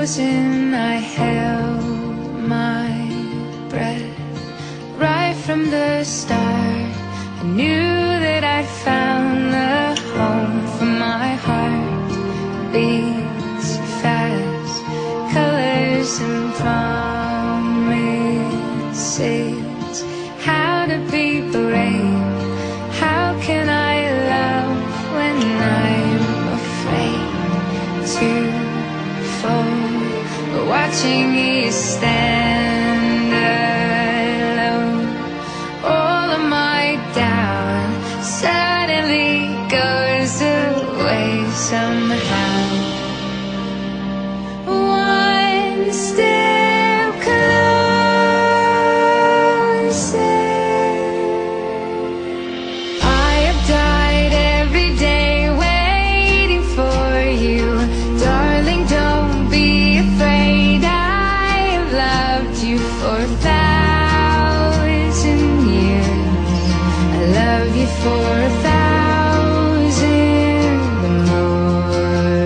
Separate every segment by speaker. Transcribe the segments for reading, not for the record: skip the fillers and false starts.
Speaker 1: frozen, I held my breath. Right from the start, I knew that I'd found the home for my heart. Beats fast, colors and promises. How to be brave, how can I love when I'm afraid to fall? But watching you stand alone, all of my doubt suddenly goes away somehow. One step closer. I have died every day waiting for you. Darling, don't be afraid. I have loved you for 1,000 years. I love you for 1,000 more.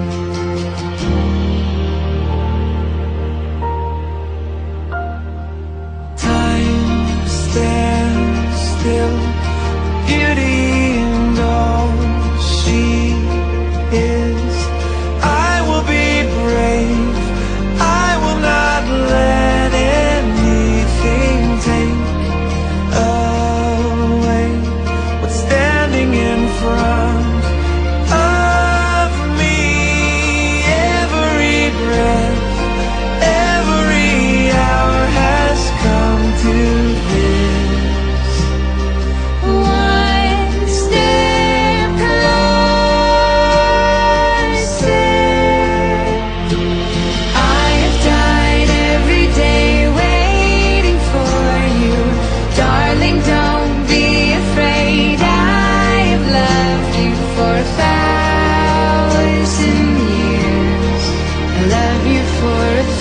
Speaker 2: Time stands still, beauty and all she is. I will be brave, I will not let anything take away what's standing in front of me. Every breath, every hour has come to this.
Speaker 1: One step closer. I have died every day waiting for you. Darling, don't be afraid. I have loved you for 1,000 years. I love you for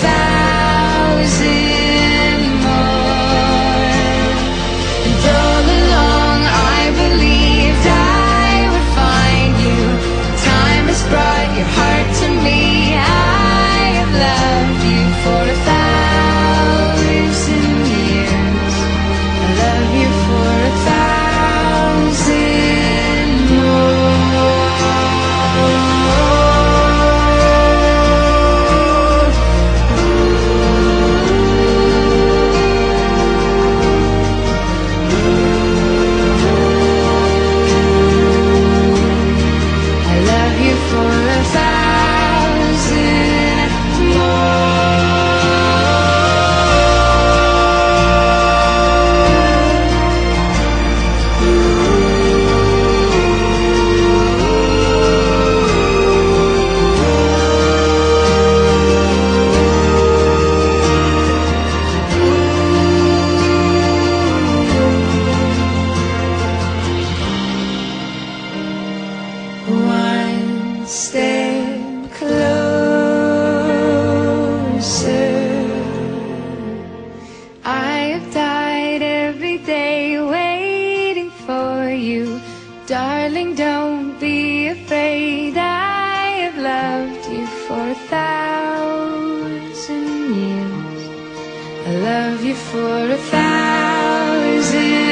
Speaker 1: 1,000 more. And all along I believed I would find you. Time has brought your heart to me. I have loved you for 1,000 years. I love you for 1,000 more. I love you for 1,000 One step closer. I have died every day waiting for you. Darling, don't be afraid. I have loved you for 1,000 years. I love you for 1,000